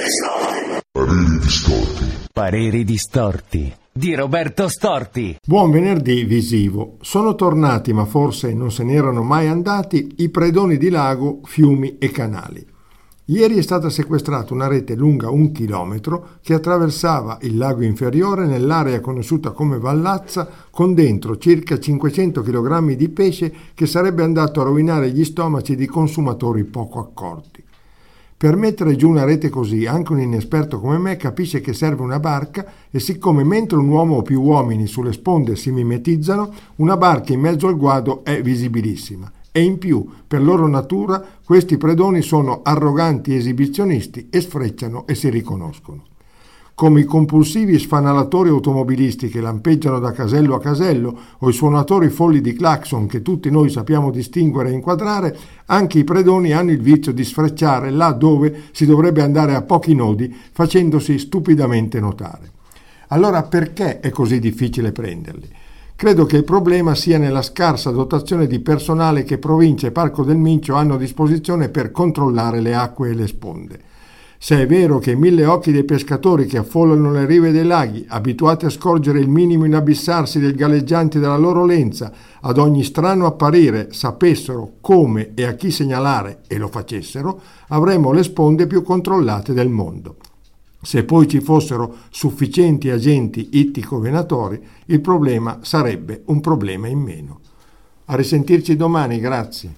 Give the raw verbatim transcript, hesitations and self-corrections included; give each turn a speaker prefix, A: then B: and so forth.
A: Pareri distorti.
B: Pareri distorti di Roberto Storti.
C: Buon venerdì visivo. Sono tornati, ma forse non se n'erano mai andati, i predoni di lago, fiumi e canali. Ieri è stata sequestrata una rete lunga un chilometro che attraversava il lago inferiore nell'area conosciuta come Vallazza, con dentro circa cinquecento chilogrammi di pesce che sarebbe andato a rovinare gli stomaci di consumatori poco accorti. Per mettere giù una rete così, anche un inesperto come me capisce che serve una barca e siccome mentre un uomo o più uomini sulle sponde si mimetizzano, una barca in mezzo al guado è visibilissima. E in più, per loro natura, questi predoni sono arroganti esibizionisti e sfrecciano e si riconoscono. Come i compulsivi sfanalatori automobilisti che lampeggiano da casello a casello o i suonatori folli di clacson che tutti noi sappiamo distinguere e inquadrare, anche i predoni hanno il vizio di sfrecciare là dove si dovrebbe andare a pochi nodi, facendosi stupidamente notare. Allora perché è così difficile prenderli? Credo che il problema sia nella scarsa dotazione di personale che Provincia e Parco del Mincio hanno a disposizione per controllare le acque e le sponde. Se è vero che i mille occhi dei pescatori che affollano le rive dei laghi, abituati a scorgere il minimo inabissarsi del galleggiante della loro lenza, ad ogni strano apparire sapessero come e a chi segnalare e lo facessero, avremmo le sponde più controllate del mondo. Se poi ci fossero sufficienti agenti ittico-venatori, il problema sarebbe un problema in meno. A risentirci domani, grazie.